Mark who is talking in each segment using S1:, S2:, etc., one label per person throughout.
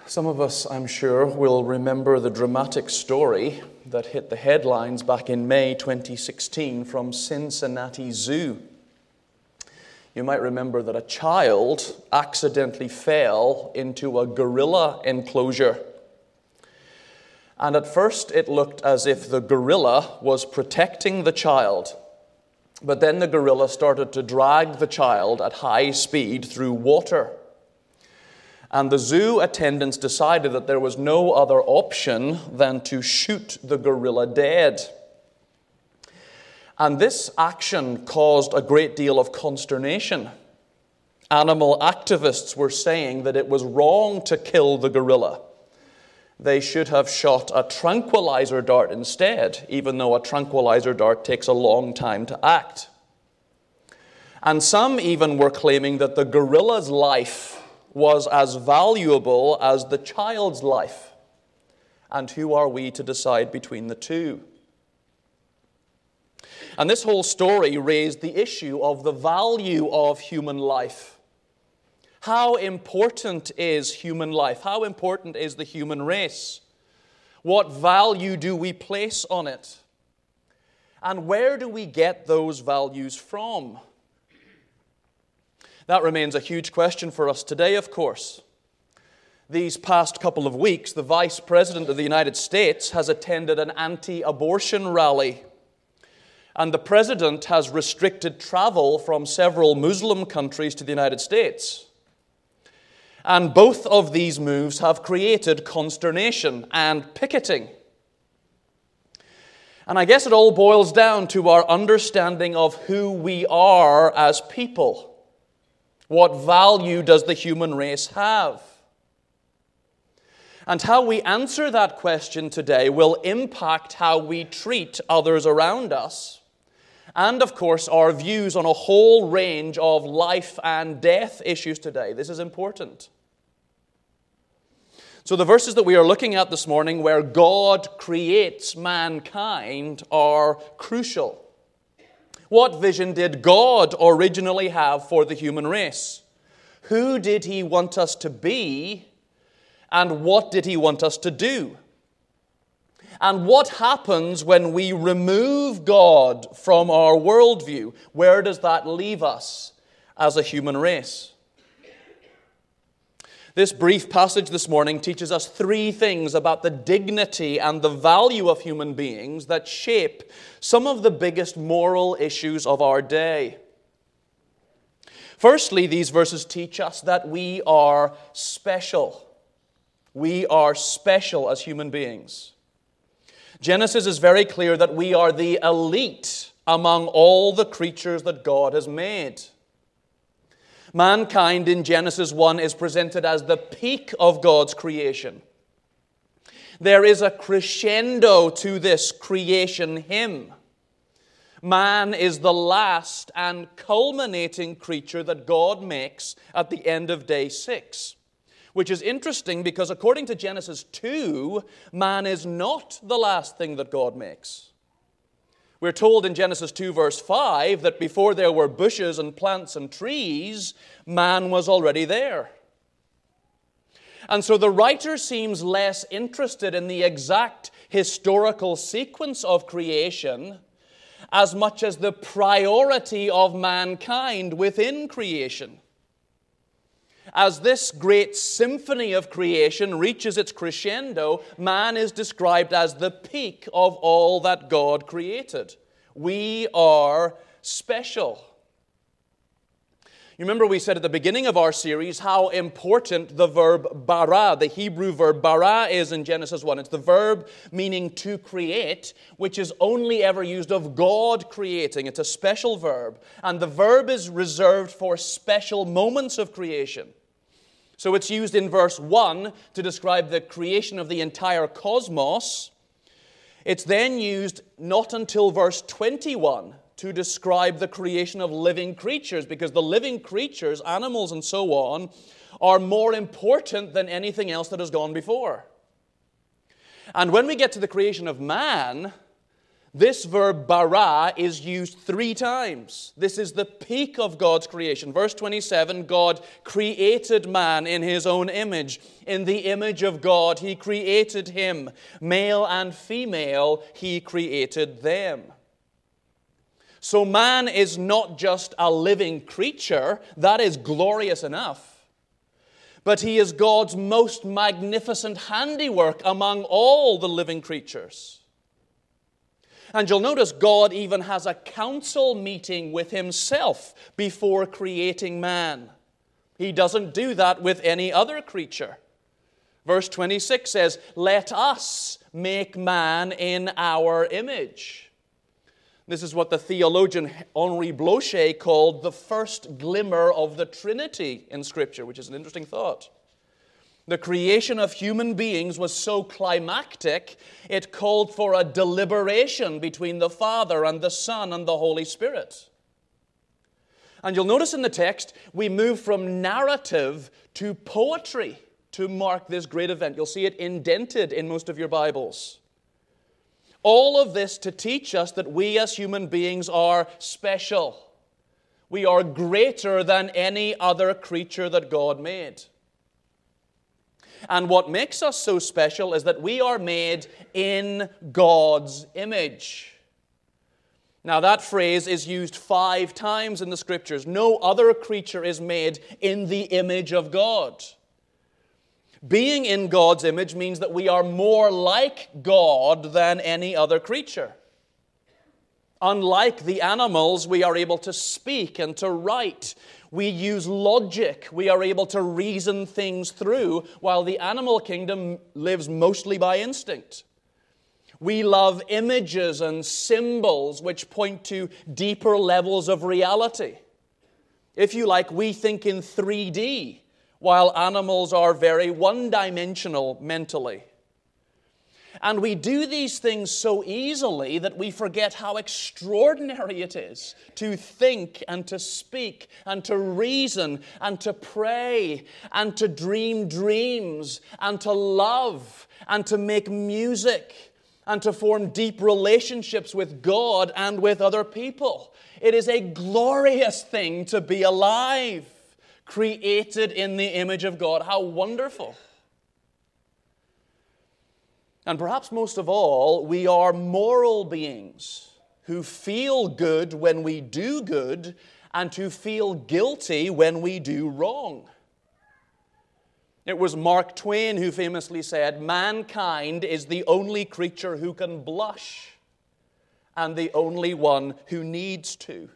S1: Some of us, I'm sure, will remember the dramatic story that hit the headlines back in May 2016 from Cincinnati Zoo. You might remember that a child accidentally fell into a gorilla enclosure. And at first it looked as if the gorilla was protecting the child. But then the gorilla started to drag the child at high speed through water. And the zoo attendants decided that there was no other option than to shoot the gorilla dead. And this action caused a great deal of consternation. Animal activists were saying that it was wrong to kill the gorilla. They should have shot a tranquilizer dart instead, even though a tranquilizer dart takes a long time to act. And some even were claiming that the gorilla's life was as valuable as the child's life. And who are we to decide between the two? And this whole story raised the issue of the value of human life. How important is human life? How important is the human race? What value do we place on it? And where do we get those values from? That remains a huge question for us today, of course. These past couple of weeks, the Vice President of the United States has attended an anti-abortion rally. And the President has restricted travel from several Muslim countries to the United States. And both of these moves have created consternation and picketing. And I guess it all boils down to our understanding of who we are as people. What value does the human race have? And how we answer that question today will impact how we treat others around us, and of course our views on a whole range of life and death issues today. This is important. So the verses that we are looking at this morning, where God creates mankind, are crucial. What vision did God originally have for the human race? Who did He want us to be? And what did He want us to do? And what happens when we remove God from our worldview? Where does that leave us as a human race? This brief passage this morning teaches us three things about the dignity and the value of human beings that shape some of the biggest moral issues of our day. Firstly, these verses teach us that we are special. We are special as human beings. Genesis is very clear that we are the elite among all the creatures that God has made. Mankind in Genesis 1 is presented as the peak of God's creation. There is a crescendo to this creation hymn. Man is the last and culminating creature that God makes at the end of day 6. Which is interesting because according to Genesis 2, man is not the last thing that God makes. We're told in Genesis 2 verse 5 that before there were bushes and plants and trees, man was already there. And so the writer seems less interested in the exact historical sequence of creation as much as the priority of mankind within creation. As this great symphony of creation reaches its crescendo, man is described as the peak of all that God created. We are special. You remember we said at the beginning of our series how important the verb bara, the Hebrew verb bara, is in Genesis 1. It's the verb meaning to create, which is only ever used of God creating. It's a special verb. And the verb is reserved for special moments of creation. So it's used in verse 1 to describe the creation of the entire cosmos. It's then used not until verse 21 to describe the creation of living creatures, because the living creatures, animals and so on, are more important than anything else that has gone before. And when we get to the creation of man, This verb bara is used 3 times. This is the peak of God's creation. Verse 27, God created man in his own image. In the image of God, he created him. Male and female, he created them. So man is not just a living creature. That is glorious enough. But he is God's most magnificent handiwork among all the living creatures. And you'll notice God even has a council meeting with himself before creating man. He doesn't do that with any other creature. Verse 26 says, "Let us make man in our image." This is what the theologian Henri Blocher called the first glimmer of the Trinity in Scripture, which is an interesting thought. The creation of human beings was so climactic, it called for a deliberation between the Father and the Son and the Holy Spirit. And you'll notice in the text, we move from narrative to poetry to mark this great event. You'll see it indented in most of your Bibles. All of this to teach us that we as human beings are special. We are greater than any other creature that God made. And what makes us so special is that we are made in God's image. Now that phrase is used 5 times in the Scriptures. No other creature is made in the image of God. Being in God's image means that we are more like God than any other creature. Unlike the animals, we are able to speak and to write. We use logic. We are able to reason things through, while the animal kingdom lives mostly by instinct. We love images and symbols which point to deeper levels of reality. If you like, we think in 3D, while animals are very one-dimensional mentally. And we do these things so easily that we forget how extraordinary it is to think and to speak and to reason and to pray and to dream dreams and to love and to make music and to form deep relationships with God and with other people. It is a glorious thing to be alive, created in the image of God. How wonderful. And perhaps most of all, we are moral beings who feel good when we do good and who feel guilty when we do wrong. It was Mark Twain who famously said, "Mankind is the only creature who can blush and the only one who needs to."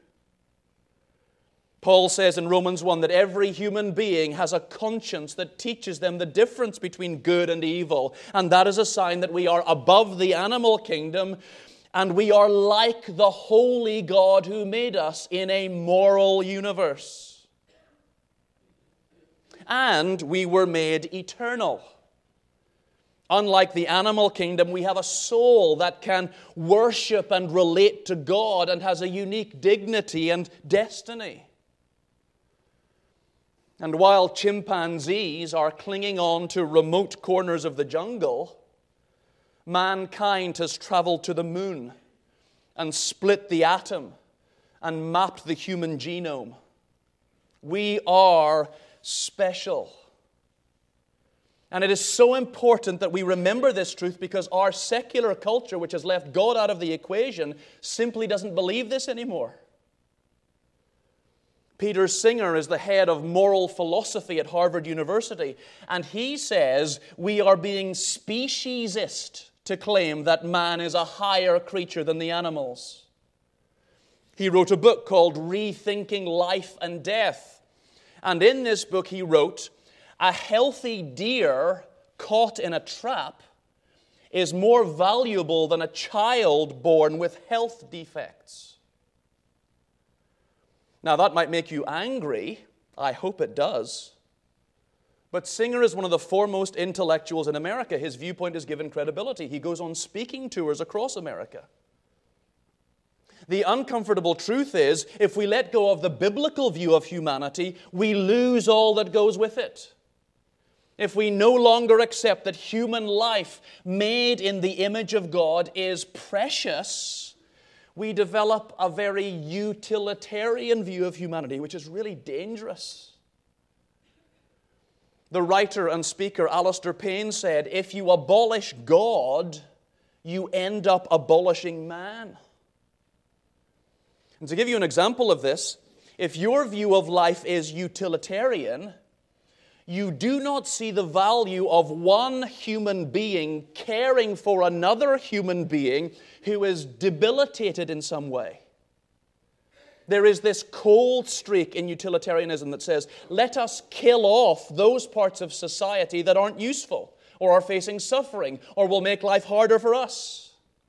S1: Paul says in Romans 1 that every human being has a conscience that teaches them the difference between good and evil. And that is a sign that we are above the animal kingdom and we are like the holy God who made us in a moral universe. And we were made eternal. Unlike the animal kingdom, we have a soul that can worship and relate to God and has a unique dignity and destiny. And while chimpanzees are clinging on to remote corners of the jungle, mankind has traveled to the moon and split the atom and mapped the human genome. We are special. And it is so important that we remember this truth because our secular culture, which has left God out of the equation, simply doesn't believe this anymore. Peter Singer is the head of moral philosophy at Harvard University, and he says we are being speciesist to claim that man is a higher creature than the animals. He wrote a book called Rethinking Life and Death, and in this book he wrote, "A healthy deer caught in a trap is more valuable than a child born with health defects." Now, that might make you angry. I hope it does. But Singer is one of the foremost intellectuals in America. His viewpoint is given credibility. He goes on speaking tours across America. The uncomfortable truth is, if we let go of the biblical view of humanity, we lose all that goes with it. if we no longer accept that human life made in the image of God is precious, we develop a very utilitarian view of humanity, which is really dangerous. The writer and speaker Alistair Payne said, if you abolish God, you end up abolishing man. And to give you an example of this, if your view of life is utilitarian, you do not see the value of one human being caring for another human being who is debilitated in some way. There is this cold streak in utilitarianism that says, let us kill off those parts of society that aren't useful or are facing suffering or will make life harder for us.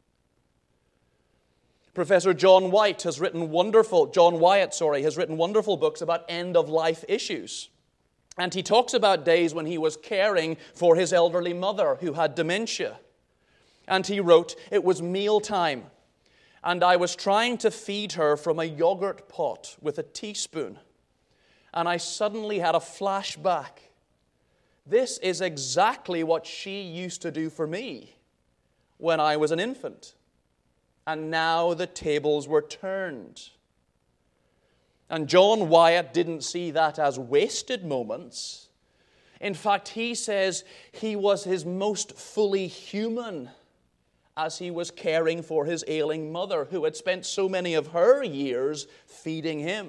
S1: Professor John Wyatt has written wonderful books about end-of-life issues. And he talks about days when he was caring for his elderly mother who had dementia. And he wrote, it was mealtime, and I was trying to feed her from a yogurt pot with a teaspoon. And I suddenly had a flashback. This is exactly what she used to do for me when I was an infant. And now the tables were turned. And John Wyatt didn't see that as wasted moments. In fact, he says he was his most fully human as he was caring for his ailing mother, who had spent so many of her years feeding him.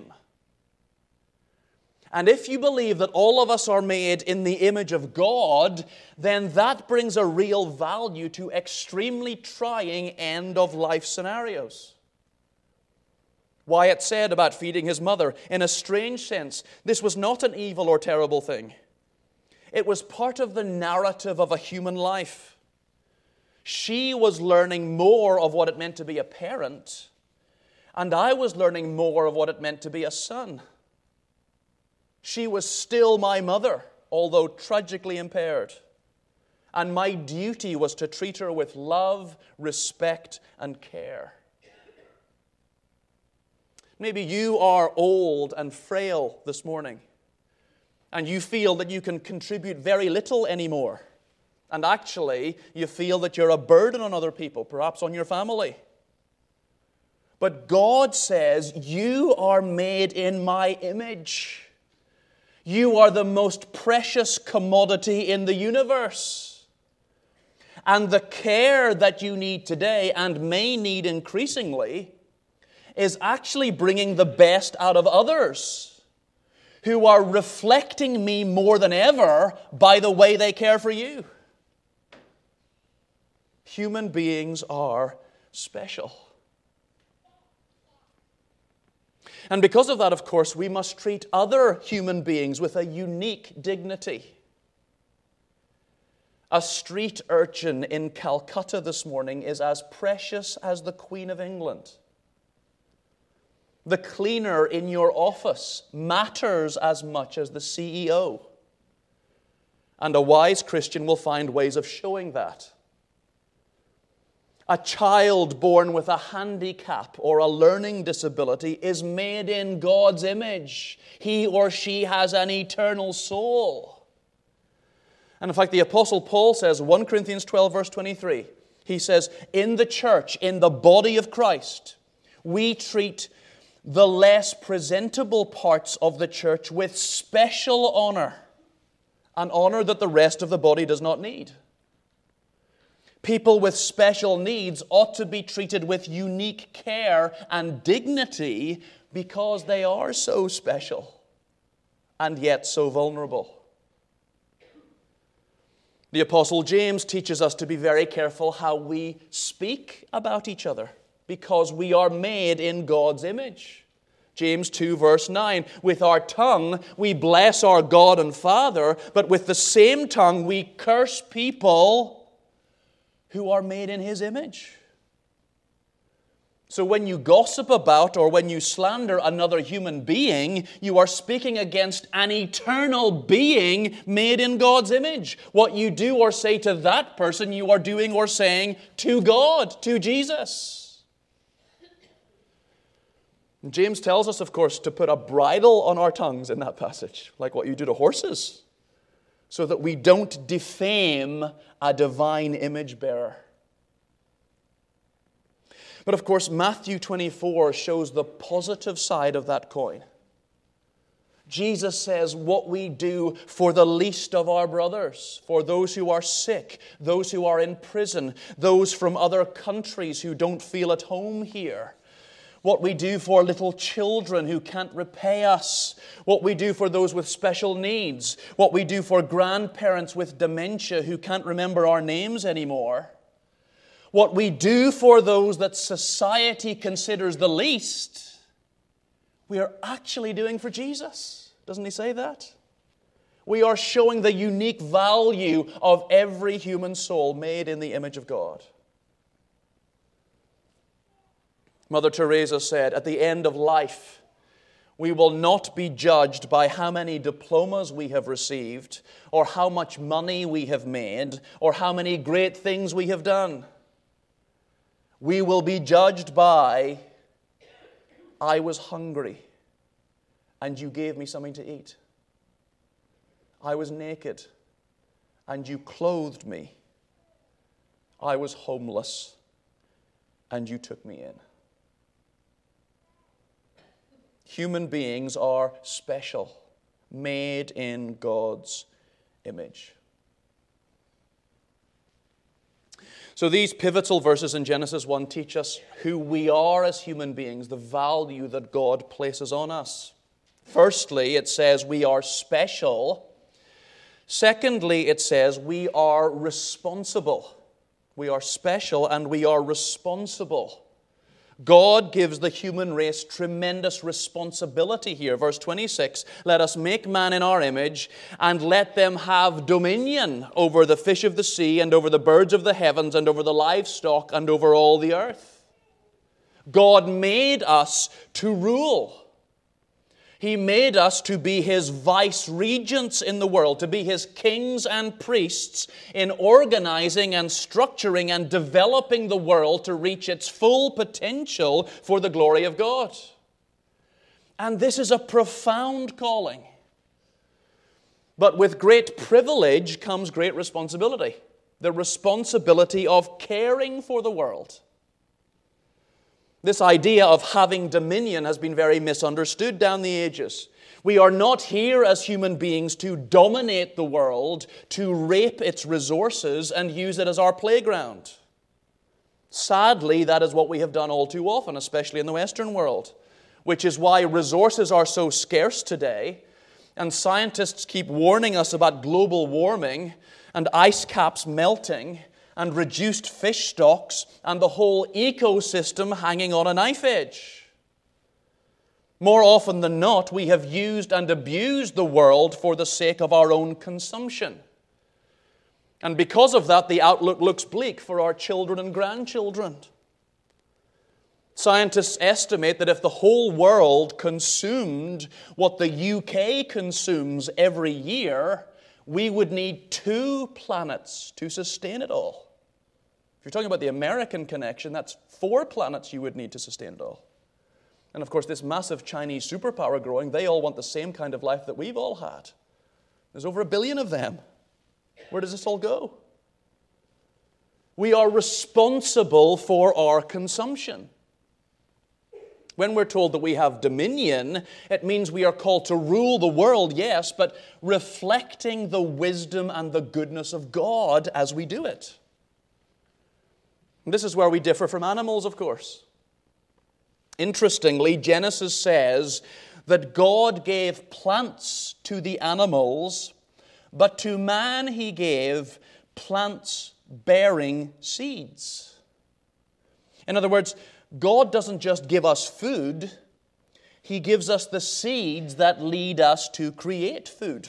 S1: And if you believe that all of us are made in the image of God, then that brings a real value to extremely trying end-of-life scenarios. Wyatt said about feeding his mother, in a strange sense, this was not an evil or terrible thing. It was part of the narrative of a human life. She was learning more of what it meant to be a parent, and I was learning more of what it meant to be a son. She was still my mother, although tragically impaired. And my duty was to treat her with love, respect, and care. Maybe you are old and frail this morning, and you feel that you can contribute very little anymore. And actually, you feel that you're a burden on other people, perhaps on your family. But God says, you are made in my image. You are the most precious commodity in the universe. And the care that you need today, and may need increasingly, is actually bringing the best out of others who are reflecting me more than ever by the way they care for you. Human beings are special. And because of that, of course, we must treat other human beings with a unique dignity. A street urchin in Calcutta this morning is as precious as the Queen of England. The cleaner in your office matters as much as the CEO. And a wise Christian will find ways of showing that. A child born with a handicap or a learning disability is made in God's image. He or she has an eternal soul. And in fact, the Apostle Paul says, 1 Corinthians 12, verse 23, he says, in the church, in the body of Christ, we treat the less presentable parts of the church with special honor, an honor that the rest of the body does not need. People with special needs ought to be treated with unique care and dignity because they are so special and yet so vulnerable. The Apostle James teaches us to be very careful how we speak about each other because we are made in God's image. James 2 verse 9, with our tongue we bless our God and Father, but with the same tongue we curse people who are made in His image. So when you gossip about or when you slander another human being, you are speaking against an eternal being made in God's image. What you do or say to that person, you are doing or saying to God, to Jesus. And James tells us, of course, to put a bridle on our tongues in that passage, like what you do to horses, so that we don't defame a divine image bearer. But of course, Matthew 24 shows the positive side of that coin. Jesus says what we do for the least of our brothers, for those who are sick, those who are in prison, those from other countries who don't feel at home here, what we do for little children who can't repay us, what we do for those with special needs, what we do for grandparents with dementia who can't remember our names anymore, what we do for those that society considers the least, we are actually doing for Jesus. Doesn't he say that? We are showing the unique value of every human soul made in the image of God. Mother Teresa said, at the end of life, we will not be judged by how many diplomas we have received, or how much money we have made, or how many great things we have done. We will be judged by, I was hungry, and you gave me something to eat. I was naked, and you clothed me. I was homeless, and you took me in. Human beings are special, made in God's image. So these pivotal verses in Genesis 1 teach us who we are as human beings, the value that God places on us. Firstly, it says we are special. Secondly, it says we are responsible. We are special and we are responsible. God gives the human race tremendous responsibility here. Verse 26, let us make man in our image and let them have dominion over the fish of the sea and over the birds of the heavens and over the livestock and over all the earth. God made us to rule. He made us to be His vice-regents in the world, to be His kings and priests in organizing and structuring and developing the world to reach its full potential for the glory of God. And this is a profound calling. But with great privilege comes great responsibility. The responsibility of caring for the world. This idea of having dominion has been very misunderstood down the ages. We are not here as human beings to dominate the world, to rape its resources and use it as our playground. Sadly, that is what we have done all too often, especially in the Western world, which is why resources are so scarce today, and scientists keep warning us about global warming and ice caps melting and reduced fish stocks, and the whole ecosystem hanging on a knife edge. More often than not, we have used and abused the world for the sake of our own consumption. And because of that, the outlook looks bleak for our children and grandchildren. Scientists estimate that if the whole world consumed what the UK consumes every year, we would need 2 planets to sustain it all. If you're talking about the American connection, that's 4 planets you would need to sustain it all. And of course, this massive Chinese superpower growing, they all want the same kind of life that we've all had. There's over 1 billion of them. Where does this all go? We are responsible for our consumption. When we're told that we have dominion, it means we are called to rule the world, yes, but reflecting the wisdom and the goodness of God as we do it. And this is where we differ from animals, of course. Interestingly, Genesis says that God gave plants to the animals, but to man He gave plants bearing seeds. In other words, God doesn't just give us food, He gives us the seeds that lead us to create food.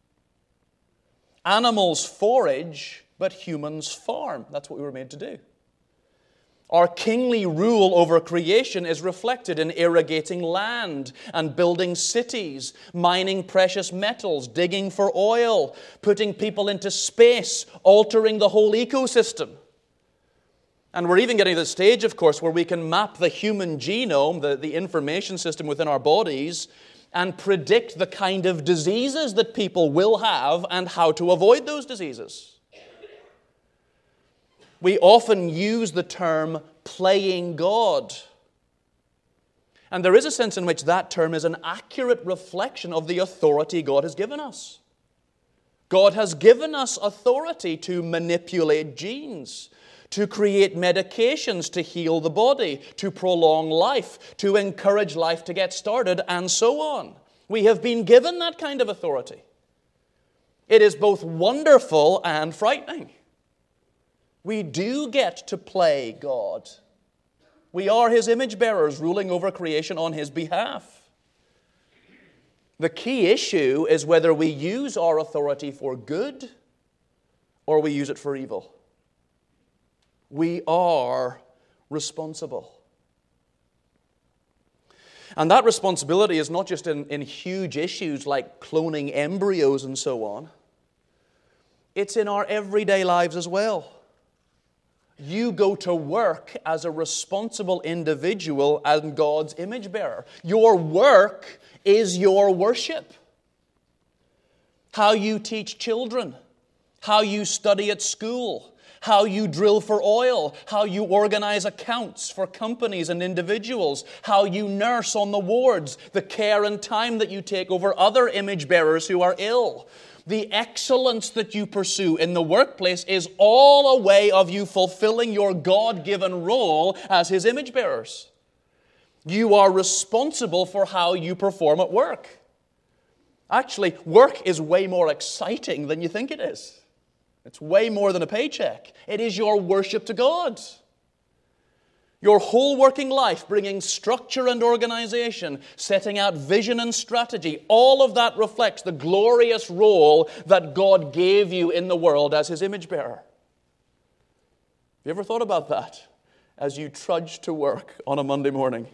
S1: Animals forage, but humans farm. That's what we were made to do. Our kingly rule over creation is reflected in irrigating land and building cities, mining precious metals, digging for oil, putting people into space, altering the whole ecosystem. And we're even getting to the stage, of course, where we can map the human genome, the information system within our bodies, and predict the kind of diseases that people will have and how to avoid those diseases. We often use the term playing God. And there is a sense in which that term is an accurate reflection of the authority God has given us. God has given us authority to manipulate genes, to create medications to heal the body, to prolong life, to encourage life to get started, and so on. We have been given that kind of authority. It is both wonderful and frightening. We do get to play God. We are His image bearers, ruling over creation on His behalf. The key issue is whether we use our authority for good or we use it for evil. We are responsible. And that responsibility is not just in huge issues like cloning embryos and so on. It's in our everyday lives as well. You go to work as a responsible individual and God's image bearer. Your work is your worship. How you teach children, how you study at school, how you drill for oil, how you organize accounts for companies and individuals, how you nurse on the wards, the care and time that you take over other image bearers who are ill. The excellence that you pursue in the workplace is all a way of you fulfilling your God-given role as His image bearers. You are responsible for how you perform at work. Actually, work is way more exciting than you think it is. It's way more than a paycheck. It is your worship to God. Your whole working life, bringing structure and organization, setting out vision and strategy, all of that reflects the glorious role that God gave you in the world as His image bearer. Have you ever thought about that as you trudge to work on a Monday morning?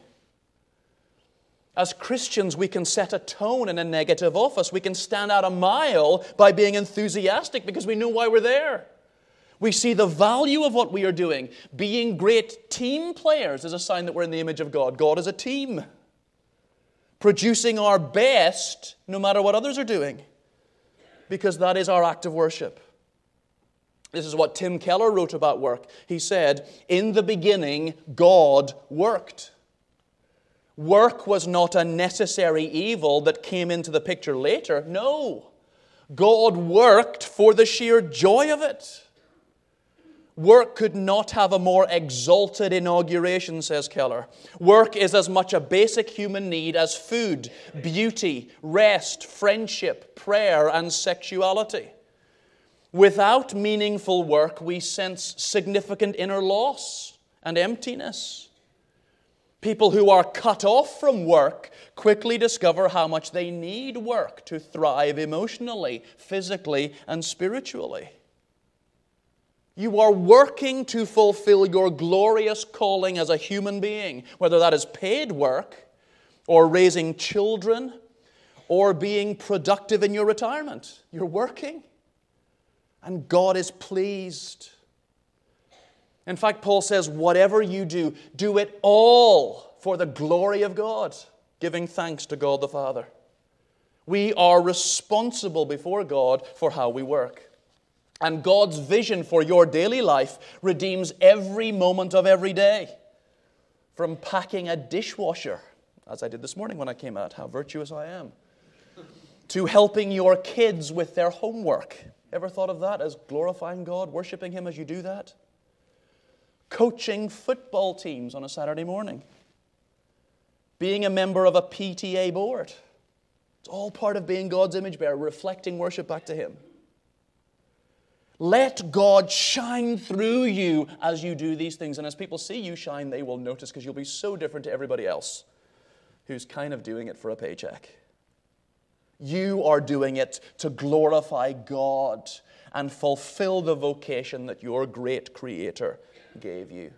S1: As Christians, we can set a tone in a negative office. We can stand out a mile by being enthusiastic because we know why we're there. We see the value of what we are doing. Being great team players is a sign that we're in the image of God. God is a team. Producing our best no matter what others are doing, because that is our act of worship. This is what Tim Keller wrote about work. He said, "In the beginning, God worked." Work was not a necessary evil that came into the picture later. No. God worked for the sheer joy of it. Work could not have a more exalted inauguration, says Keller. Work is as much a basic human need as food, beauty, rest, friendship, prayer, and sexuality. Without meaningful work, we sense significant inner loss and emptiness. People who are cut off from work quickly discover how much they need work to thrive emotionally, physically, and spiritually. You are working to fulfill your glorious calling as a human being, whether that is paid work, or raising children, or being productive in your retirement. You're working, and God is pleased. In fact, Paul says, whatever you do, do it all for the glory of God, giving thanks to God the Father. We are responsible before God for how we work. And God's vision for your daily life redeems every moment of every day. From packing a dishwasher, as I did this morning when I came out, how virtuous I am, to helping your kids with their homework. Ever thought of that as glorifying God, worshiping Him as you do that? Coaching football teams on a Saturday morning. Being a member of a PTA board. It's all part of being God's image bearer, reflecting worship back to Him. Let God shine through you as you do these things. And as people see you shine, they will notice, because you'll be so different to everybody else who's kind of doing it for a paycheck. You are doing it to glorify God and fulfill the vocation that your great Creator gave you.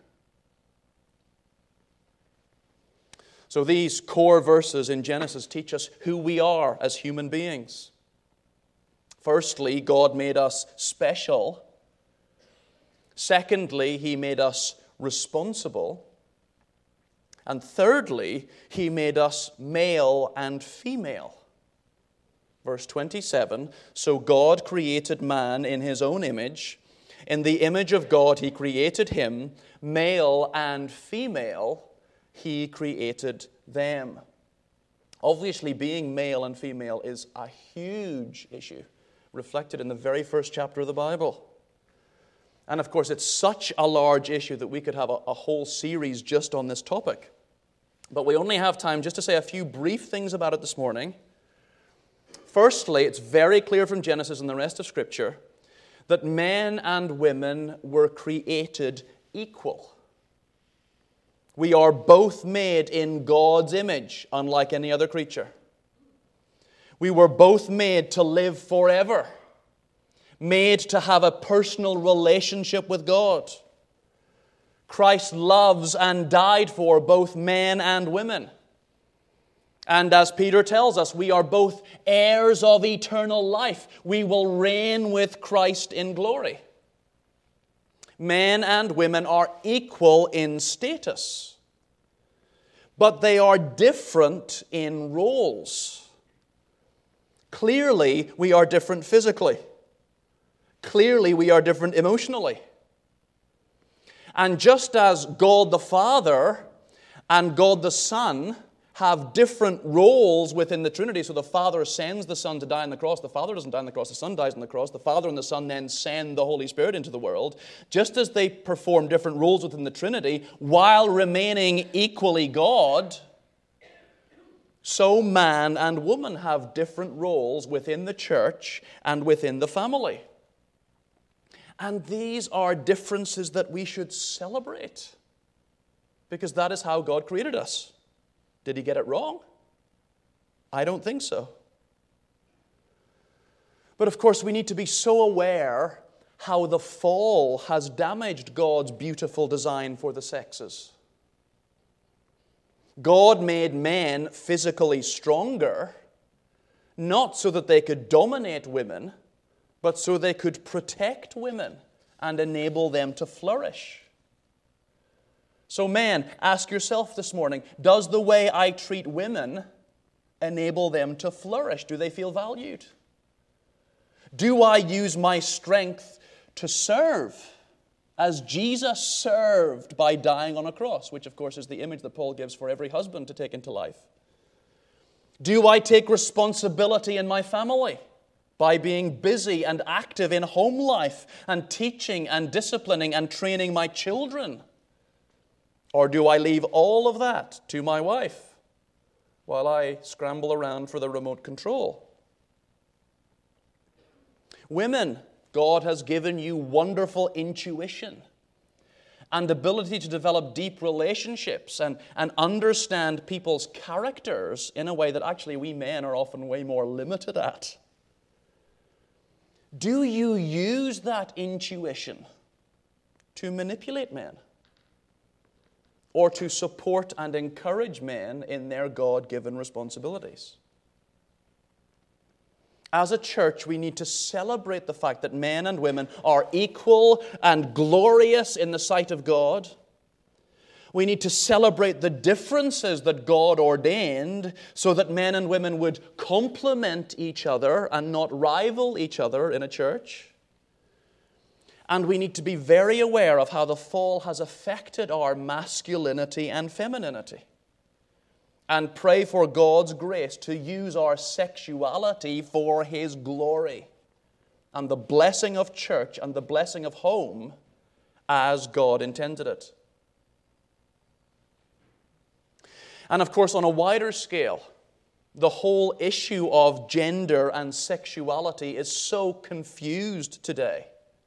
S1: So these core verses in Genesis teach us who we are as human beings. Firstly, God made us special. Secondly, He made us responsible. And thirdly, he made us male and female. Verse 27, so God created man in his own image. In the image of God he created him, male and female he created them. Obviously, being male and female is a huge issue, reflected in the very first chapter of the Bible. And of course, it's such a large issue that we could have a whole series just on this topic. But we only have time just to say a few brief things about it this morning. Firstly, it's very clear from Genesis and the rest of Scripture that men and women were created equal. We are both made in God's image, unlike any other creature. We were both made to live forever, made to have a personal relationship with God. Christ loves and died for both men and women. And as Peter tells us, we are both heirs of eternal life. We will reign with Christ in glory. Men and women are equal in status, but they are different in roles. Clearly, we are different physically. Clearly, we are different emotionally. And just as God the Father and God the Son have different roles within the Trinity, so the Father sends the Son to die on the cross, the Father doesn't die on the cross, the Son dies on the cross, the Father and the Son then send the Holy Spirit into the world, just as they perform different roles within the Trinity while remaining equally God, so man and woman have different roles within the church and within the family. And these are differences that we should celebrate, because that is how God created us. Did he get it wrong? I don't think so. But of course, we need to be so aware how the fall has damaged God's beautiful design for the sexes. God made men physically stronger, not so that they could dominate women, but so they could protect women and enable them to flourish. So men, ask yourself this morning, does the way I treat women enable them to flourish? Do they feel valued? Do I use my strength to serve as Jesus served by dying on a cross, which of course is the image that Paul gives for every husband to take into life? Do I take responsibility in my family by being busy and active in home life and teaching and disciplining and training my children? Or do I leave all of that to my wife while I scramble around for the remote control? Women, God has given you wonderful intuition and ability to develop deep relationships and understand people's characters in a way that actually we men are often way more limited at. Do you use that intuition to manipulate men or to support and encourage men in their God-given responsibilities? As a church, we need to celebrate the fact that men and women are equal and glorious in the sight of God. We need to celebrate the differences that God ordained so that men and women would complement each other and not rival each other in a church. And we need to be very aware of how the fall has affected our masculinity and femininity, and pray for God's grace to use our sexuality for His glory and the blessing of church and the blessing of home as God intended it. And of course, on a wider scale, the whole issue of gender and sexuality is so confused today.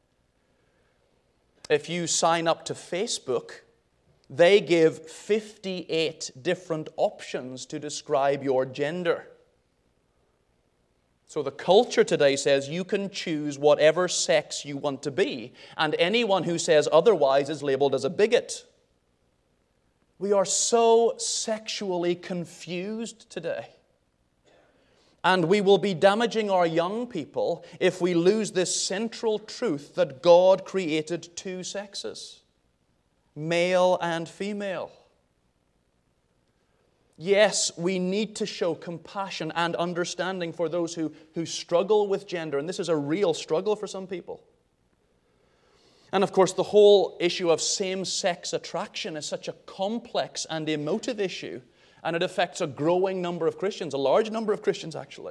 S1: If you sign up to Facebook, they give 58 different options to describe your gender. So the culture today says you can choose whatever sex you want to be, and anyone who says otherwise is labeled as a bigot. We are so sexually confused today. And we will be damaging our young people if we lose this central truth that God created two sexes, male and female. Yes, we need to show compassion and understanding for those who struggle with gender, and this is a real struggle for some people. And of course, the whole issue of same-sex attraction is such a complex and emotive issue, and it affects a growing number of Christians, a large number of Christians actually.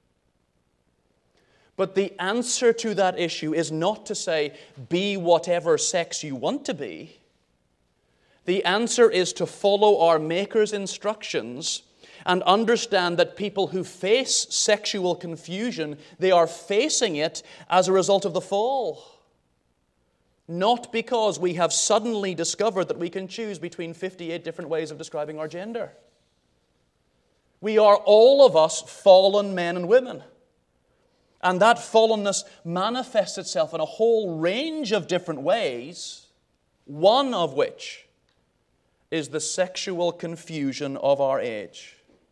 S1: But the answer to that issue is not to say, be whatever sex you want to be. The answer is to follow our Maker's instructions and understand that people who face sexual confusion, they are facing it as a result of the fall. Not because we have suddenly discovered that we can choose between 58 different ways of describing our gender. We are all of us fallen men and women. And that fallenness manifests itself in a whole range of different ways, one of which is the sexual confusion of our age.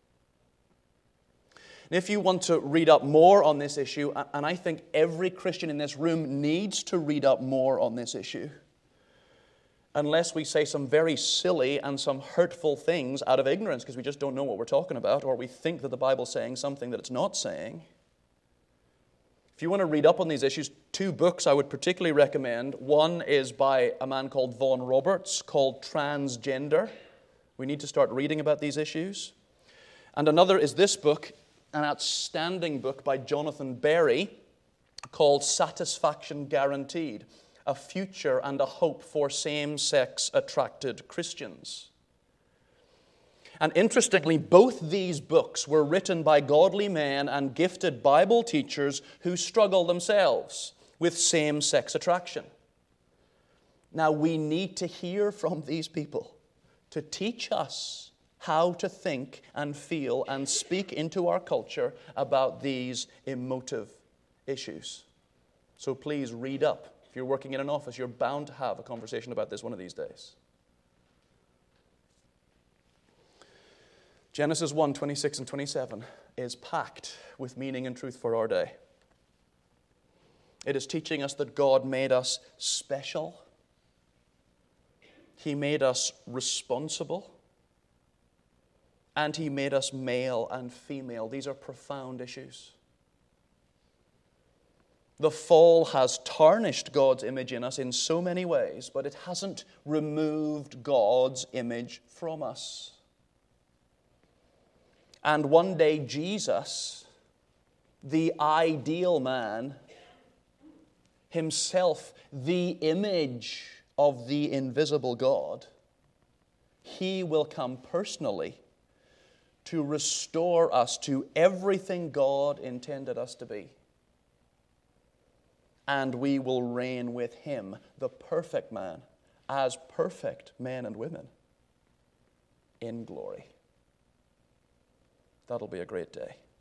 S1: And if you want to read up more on this issue, and I think every Christian in this room needs to read up more on this issue, unless we say some very silly and some hurtful things out of ignorance because we just don't know what we're talking about, or we think that the Bible's saying something that it's not saying. If you want to read up on these issues, 2 books I would particularly recommend. One is by a man called Vaughan Roberts, called Transgender. We need to start reading about these issues. And another is this book, an outstanding book by Jonathan Berry, called Satisfaction Guaranteed, a future and a hope for same-sex attracted Christians. And interestingly, both these books were written by godly men and gifted Bible teachers who struggle themselves with same-sex attraction. Now, we need to hear from these people to teach us how to think and feel and speak into our culture about these emotive issues. So please read up. If you're working in an office, you're bound to have a conversation about this one of these days. Genesis 1, 26 and 27 is packed with meaning and truth for our day. It is teaching us that God made us special. He made us responsible. And He made us male and female. These are profound issues. The fall has tarnished God's image in us in so many ways, but it hasn't removed God's image from us. And one day Jesus, the ideal man, himself the image of the invisible God, He will come personally to restore us to everything God intended us to be. And we will reign with Him, the perfect man, as perfect men and women in glory. That'll be a great day.